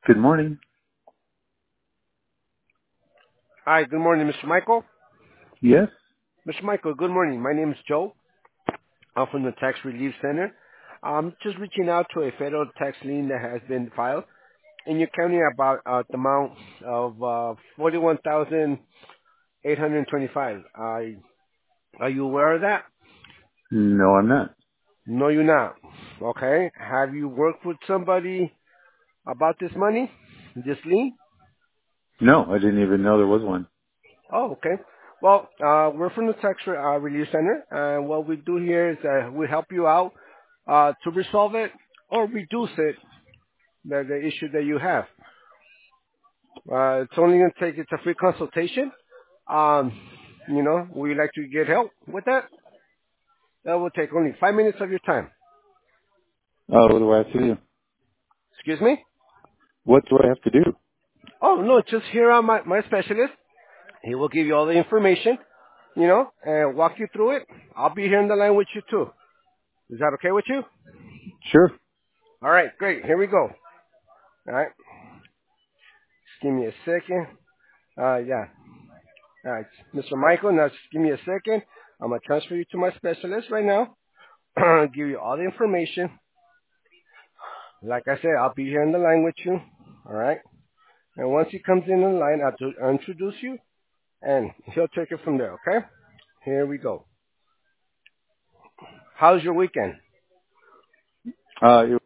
Good morning. Hi, good morning, Mr. Michael. Yes? Mr. Michael, good morning. My name is Joe. I'm from the Tax Relief Center. I'm just reaching out to a federal tax lien that has been filed in your county about the amount of $41,825. Are you aware of that? No, I'm not. No, you're not. Okay. Have you worked with somebody about this money, this lien? No, I didn't even know there was one. Oh, okay. Well, we're from the Tax Relief Center, and what we do here is we help you out to resolve it or reduce it, the issue that you have. It's only going to take, it's a free consultation. Um, we like to get help with that. That will take only 5 minutes of your time. Oh, what do I have to do? Excuse me? What do I have to do? Oh, no, just here on my specialist. He will give you all the information, and walk you through it. I'll be here on the line with you too. Is that okay with you? Sure. All right, great. Here we go. All right. Just give me a second. Yeah. All right. Mr. Michael, now just give me a second. I'm going to transfer you to my specialist right now. Give you all the information. Like I said, I'll be here on the line with you. All right. And once he comes in the line, I'll introduce you, and he'll take it from there, okay? Here we go. How's your weekend? It